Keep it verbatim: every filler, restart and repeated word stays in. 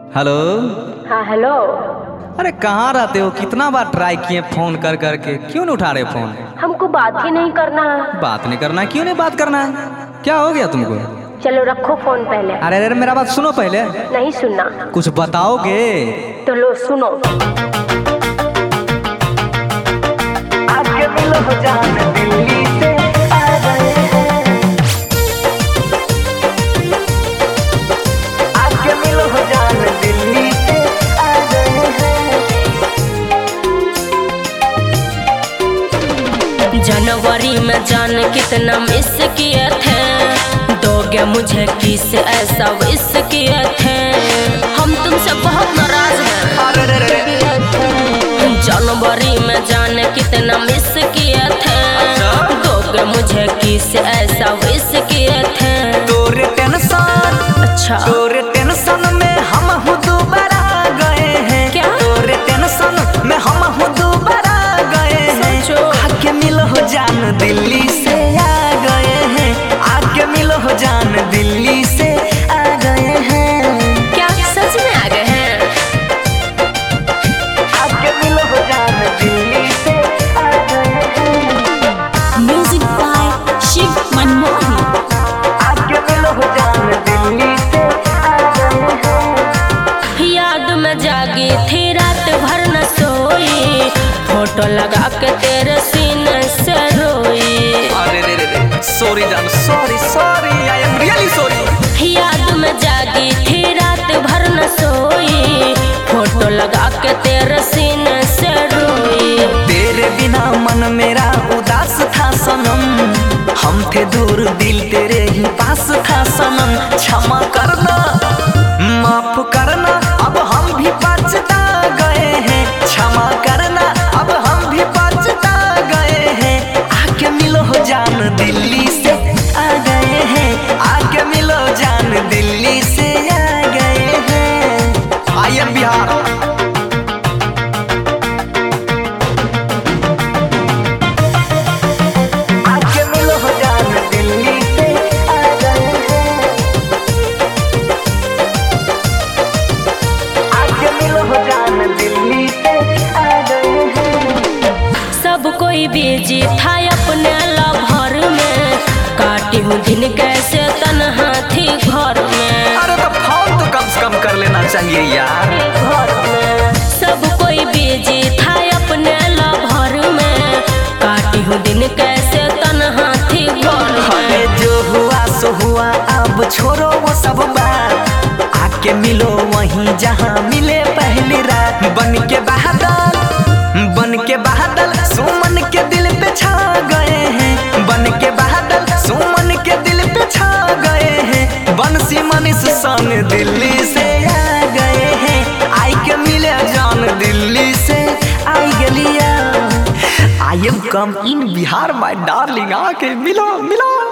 Hello. हाँ hello. अरे कहाँ रहते हो? कितना बार ट्राई किए फोन कर करके, क्यों नहीं उठा रहे फोन? हमको बात ही नहीं करना है। बात नहीं करना है? क्यों नहीं बात करना है? क्या हो गया तुमको? चलो रखो फोन पहले। अरे अरे मेरा बात सुनो पहले। नहीं सुनना। कुछ बताओगे? तो लो सुनो। आके मिलो हो जान दिल्ली से आ गए हैं। आके मिलो हो जान दिल्ली से आ गए हैं। जनवरी में जान कितना मिस किए थे, दोगे मुझे किस ऐसा विश किए थे। हम तुमसे बहुत नाराज हैं। जनवरी में जान कितना मिस किए थे, दोगे मुझे किस ऐसा विश किए थे। तोरे टेंशन अच्छा तोरे टेंशन में हम हूँ दोबारा गए हैं। क्या? तोरे टेंशन में हम हूँ दोबारा गए हैं। सचो? आके मिलो हो जान दिल्ली से आ गए हैं। आके मिलो हो जान दिल्ली से आ गए हैं। क्या सच में आ गए हैं? आके मिलो हो जान दिल्ली से आ गए हैं। Music by Shiv Manmohan. आके मिलो हो जान दिल्ली से आ गए हैं। याद में जागी थी रात भर न सोई, फोटो लगा के तेरे सीने से रोई। अरे रे रे रे सॉरी जान, sorry sorry, I am really sorry. याद में जागी थी रात भर न सोई, फोटो लगा के तेरे सीने से रोई। तेरे बिना मन मेरा उदास था सनम, हम थे दूर दिल तेरे ही पास था सनम। क्षमा करना माफ करना अब हम भी पछता गए हैं। क्षमा करना अब हम भी पछता गए हैं। आके मिलो हो जान दिल्ली से आ गए हैं। आके मिलो जान दिल्ली से आ गए हैं। I am Bihar. आके मिलो हो जान दिल्ली से आ गए हैं। आके मिलो हो जान दिल्ली से आ गए हैं। सब कोई बिजी था अपने लभर में, काटी हूँ दिन कैसे तन्हा थी घर में। अरे तो फोन तो कम से कम कर लेना चाहिए यार। घर में सब कोई बिजी था अपने लभर में, काटी हूँ दिन कैसे तन्हा थी घर अरे में। जो हुआ सो हुआ, अब छोड़ो वो सब बात। आके मिलो वहीं जहाँ मिले पहली रात। बन के बादल बन के बादल सुमन के दिल पे छा गए हैं। बन के बादल सुमन के दिल पे छा गए हैं। बंसी मनीष संग दिल्ली से आ गए हैं। आई के मिले जान दिल्ली से आई गलिया। I am come in Bihar my darling. आके मिलो मिलो।